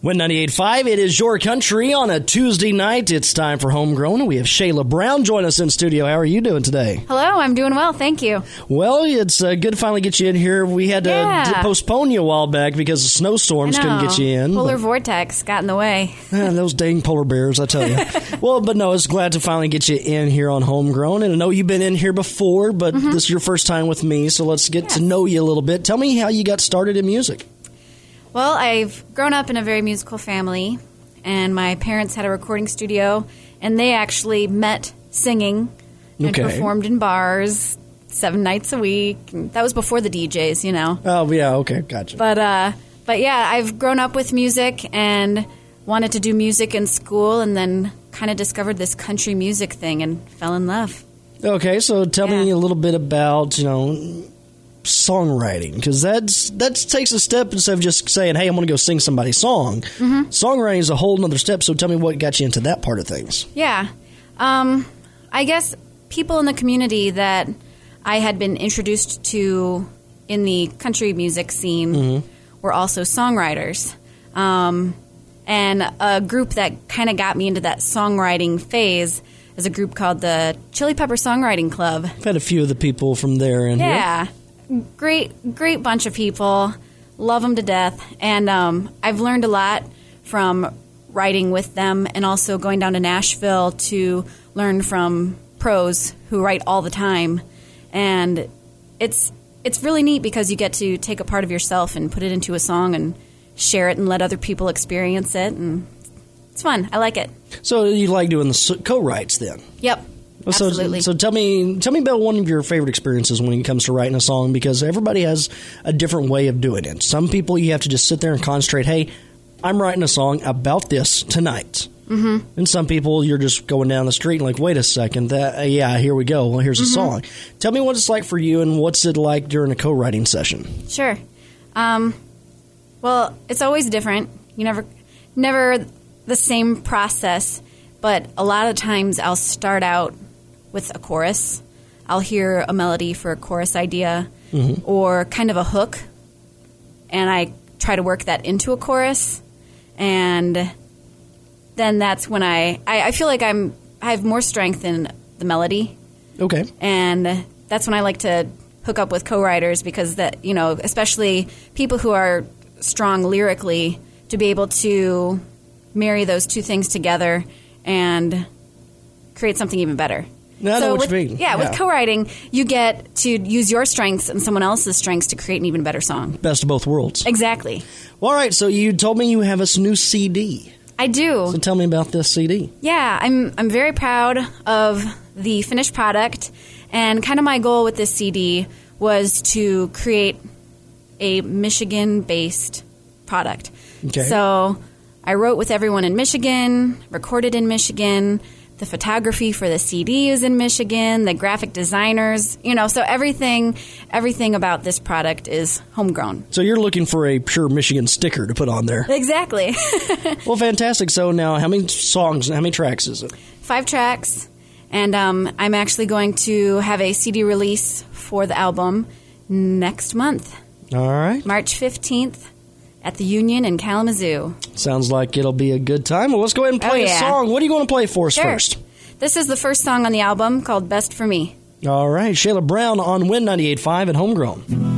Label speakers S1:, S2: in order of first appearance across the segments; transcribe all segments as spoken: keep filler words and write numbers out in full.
S1: Win ninety-eight point five, it is your country on a Tuesday night. It's time for Homegrown. We have Shayla Brown join us in studio. How are you doing today?
S2: Hello, I'm doing well, thank you.
S1: Well, it's uh, good to finally get you in here. We had to
S2: yeah.
S1: d- postpone you a while back because of snowstorms couldn't get you in.
S2: Polar
S1: but,
S2: vortex got in the way.
S1: Yeah, those dang polar bears, I tell you. Well, but no, it's glad to finally get you in here on Homegrown. And I know you've been in here before, but mm-hmm. this is your first time with me, so let's get yes. to know you a little bit. Tell me how you got started in music.
S2: Well, I've grown up in a very musical family, and my parents had a recording studio, and they actually met singing and
S1: okay.
S2: performed in bars seven nights a week. That was before the D Js, you know.
S1: Oh, yeah, okay, gotcha.
S2: But, uh, but yeah, I've grown up with music and wanted to do music in school, and then kind of discovered this country music thing and fell in love.
S1: Okay, so tell
S2: yeah.
S1: me a little bit about, you know, songwriting, because that's that takes a step instead of just saying, hey, I'm going to go sing somebody's song. Mm-hmm. Songwriting is a whole nother step, so tell me what got you into that part of things.
S2: Yeah. Um, I guess people in the community that I had been introduced to in the country music scene mm-hmm. were also songwriters. Um, and a group that kind of got me into that songwriting phase is a group called the Chili Pepper Songwriting Club.
S1: I've had a few of the people from there in
S2: yeah.
S1: here.
S2: Yeah. Great, great bunch of people. Love them to death. And um, I've learned a lot from writing with them and also going down to Nashville to learn from pros who write all the time. And it's it's really neat because you get to take a part of yourself and put it into a song and share it and let other people experience it. And it's fun. I like it.
S1: So you like doing the co-writes then?
S2: Yep.
S1: So,
S2: Absolutely.
S1: so tell me, tell me about one of your favorite experiences when it comes to writing a song, because everybody has a different way of doing it. Some people you have to just sit there and concentrate. Hey, I'm writing a song about this tonight. Mm-hmm. And some people you're just going down the street and like, wait a second, that uh, yeah, here we go. Well, here's mm-hmm. a song. Tell me what it's like for you and what's it like during a co-writing session.
S2: Sure. Um, well, it's always different. You never, never the same process, but a lot of times I'll start out with a chorus. I'll hear a melody for a chorus idea mm-hmm. or kind of a hook, and I try to work that into a chorus, and then that's when I, I, I feel like I'm I have more strength in the melody.
S1: Okay.
S2: And that's when I like to hook up with co-writers, because that, you know, especially people who are strong lyrically, to be able to marry those two things together and create something even better.
S1: No, I
S2: so
S1: know what
S2: with,
S1: you mean.
S2: Yeah,
S1: yeah,
S2: with co-writing, you get to use your strengths and someone else's strengths to create an even better song.
S1: Best of both worlds.
S2: Exactly.
S1: Well, all right, so you told me you have a new C D.
S2: I do.
S1: So tell me about this C D.
S2: Yeah, I'm I'm very proud of the finished product, and kind of my goal with this C D was to create a Michigan-based product.
S1: Okay.
S2: So I wrote with everyone in Michigan, recorded in Michigan. The photography for the C D is in Michigan, the graphic designers, you know, so everything everything about this product is homegrown.
S1: So you're looking for a pure Michigan sticker to put on there.
S2: Exactly.
S1: Well, fantastic. So now how many songs, how many tracks is it?
S2: Five tracks. And um, I'm actually going to have a C D release for the album next month.
S1: All right.
S2: March fifteenth. At the Union in Kalamazoo.
S1: Sounds like it'll be a good time. Well, let's go ahead and play
S2: oh, yeah.
S1: a song. What are you going to play for us
S2: sure.
S1: first?
S2: This is the first song on the album called Best for Me.
S1: All right. Shayla Brown on Win ninety-eight point five at Homegrown.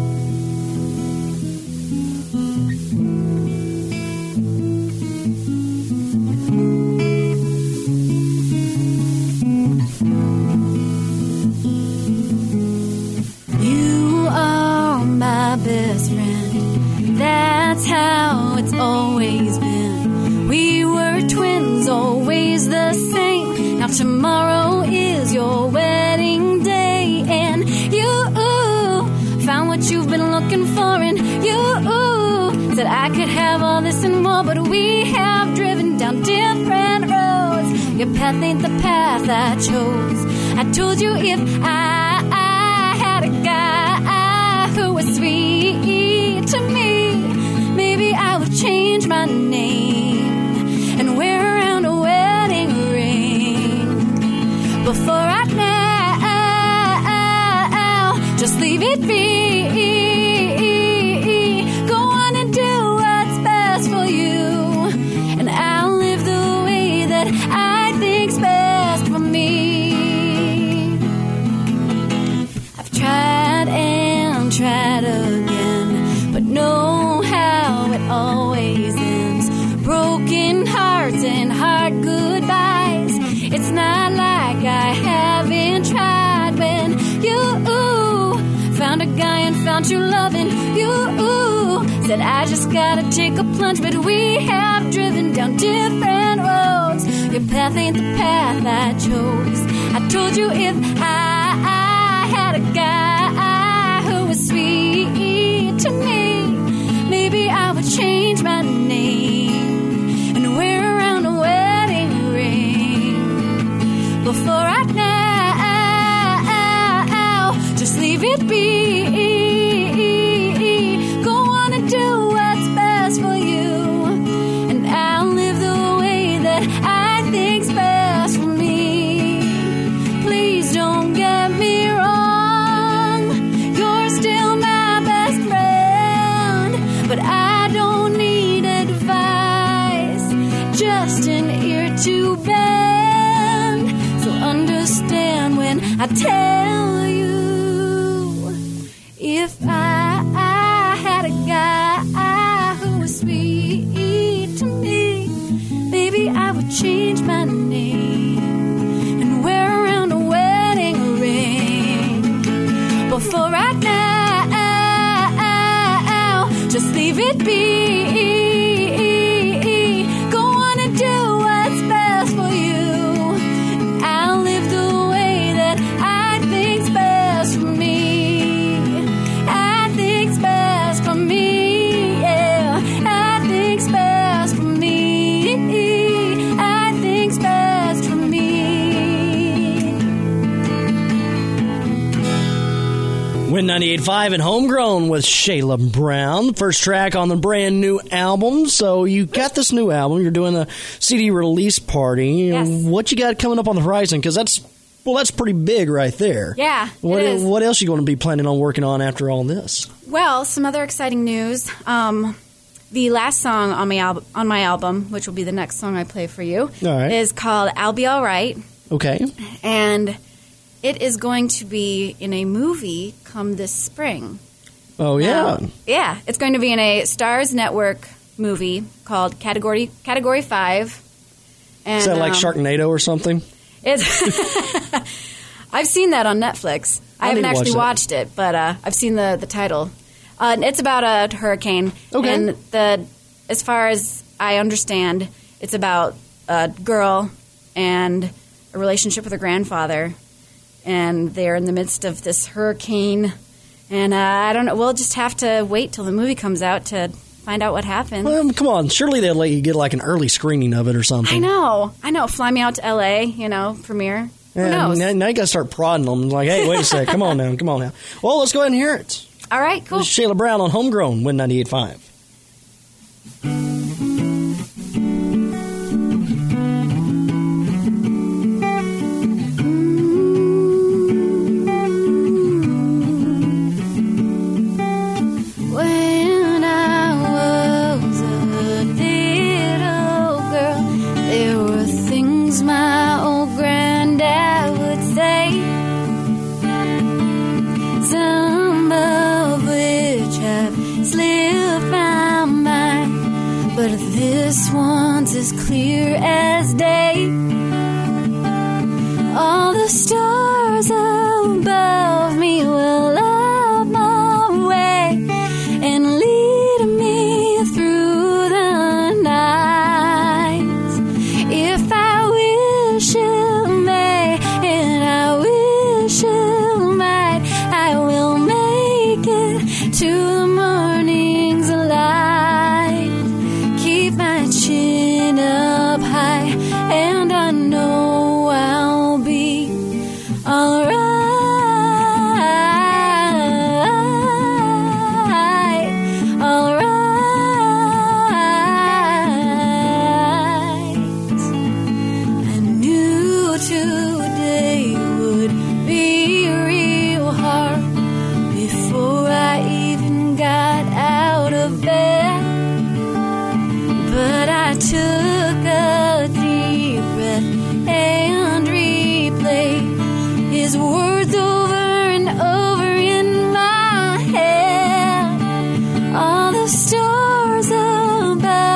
S2: You are my best friend. That's how it's always been. We were twins, always the same. Now tomorrow is your wedding day, and you found what you've been looking for, and you said I could have all this and more, but we have driven down different roads. Your path ain't the path I chose. I told you if I, I had a guy who was sweet to me, maybe I would change my name and wear around a wedding ring. Before I now, just leave it be. Go on and do what's best for you. always ends. Broken hearts and hard goodbyes. It's not like I haven't tried. When you ooh, found a guy and found true love, and you ooh, said I just gotta take a plunge. But we have driven down different roads. Your path ain't the path I chose. I told you if I, I had a guy who was sweet to me, maybe I would change my name and wear around a wedding ring. Before I now, just leave it be. Go on and do what's best for you, and I'll live the way that I think's best for me. Please don't get me wrong, you're still my best friend, but I don't need advice, just an ear to bend. So understand when I tell you, if I, I had a guy who was sweet to me, maybe I would change my name and wear around a wedding ring. Before right now, just leave it be. Go on and do what's best for you. I'll live the way that I think's best for me. I think's best for me. Yeah, I think's best for me. I think's best for me.
S1: Win ninety-eight point five and Homegrown with Shayla Brown, the first track on the brand new album. So you got this new album. You're doing a C D release party.
S2: Yes.
S1: What you got coming up on the horizon? Because that's, well, that's pretty big right there.
S2: Yeah,
S1: What,
S2: it is.
S1: what else are you going to be planning on working on after all this?
S2: Well, some other exciting news. Um, the last song on my album, on my album, which will be the next song I play for you,
S1: All right.
S2: is called "I'll Be All Right,"
S1: Okay.
S2: and it is going to be in a movie come this spring.
S1: Oh, yeah.
S2: Um, yeah, it's going to be in a Stars Network movie called Category Category Five. And,
S1: Is that like
S2: um,
S1: Sharknado or something?
S2: It's I've seen that on Netflix. I,
S1: I
S2: haven't
S1: need to watch
S2: actually
S1: that.
S2: watched it, but uh, I've seen the the title. Uh, it's about a hurricane,
S1: Okay.
S2: and the as far as I understand, it's about a girl and a relationship with her grandfather, and they're in the midst of this hurricane. And uh, I don't know. We'll just have to wait till the movie comes out to find out what happens.
S1: Well, come on. Surely they'll let you get like an early screening of it or something.
S2: I know. I know. Fly me out to L A, you know, premiere. Who
S1: Yeah,
S2: knows?
S1: now, now you got to start prodding them. Like, hey, wait a sec. Come on now. Come on now. Well, let's go ahead and hear it.
S2: All right, cool.
S1: This is Shayla Brown on Homegrown, Win ninety-eight point five.
S2: When I was a little girl, there were things my old granddad would say, some of which have slipped my mind, but this one's as clear as day. All the stars above me will light my way and lead me through the night. If I wish it may, and I wish it might, I will make it to the morning's light. Keep my chin up high, and I know I'll be alright. Alright. I knew today would be real hard before I even got out of bed. But I took a deep breath and replayed his words over and over in my head. All the stars above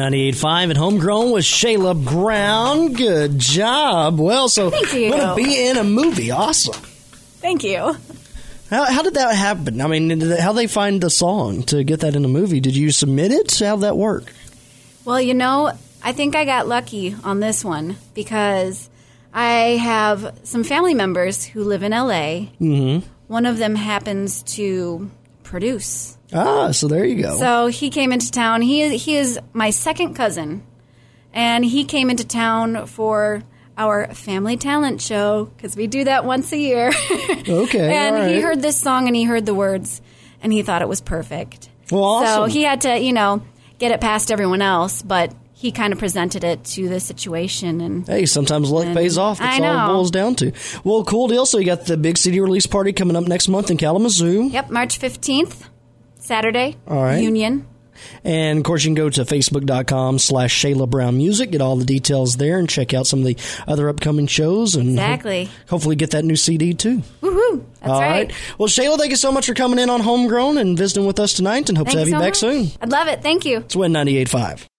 S1: ninety-eight point five at Homegrown with Shayla Brown. Good job. Well, so
S2: Thank you.
S1: going to be in a movie. Awesome.
S2: Thank you.
S1: How, how did that happen? I mean, how they find the song to get that in a movie? Did you submit it? How did that work?
S2: Well, you know, I think I got lucky on this one because I have some family members who live in L A. Mm-hmm. One of them happens to produce.
S1: Ah, so there you go.
S2: So he came into town. He is, he is my second cousin, and he came into town for our family talent show because we do that once a year.
S1: Okay,
S2: and
S1: all right.
S2: he heard this song and he heard the words, and he thought it was perfect.
S1: Well, awesome.
S2: So he had to, you know, get it past everyone else, but he kind of presented it to the situation. And
S1: hey, sometimes luck
S2: and
S1: pays off. That's
S2: I know.
S1: all it boils down to. Well, cool deal. So you got the big C D release party coming up next month in Kalamazoo.
S2: Yep, March fifteenth, Saturday,
S1: All right.
S2: Union.
S1: And, of course, you can go to facebook.com slash Shayla Brown Music, get all the details there, and check out some of the other upcoming shows. And
S2: Exactly.
S1: ho- hopefully get that new C D, too.
S2: Woohoo! That's
S1: All
S2: right.
S1: right. Well, Shayla, thank you so much for coming in on Homegrown and visiting with us tonight, and hope
S2: Thank
S1: to have you,
S2: so
S1: back
S2: much.
S1: soon.
S2: I'd love it. Thank you.
S1: It's Win ninety-eight point five.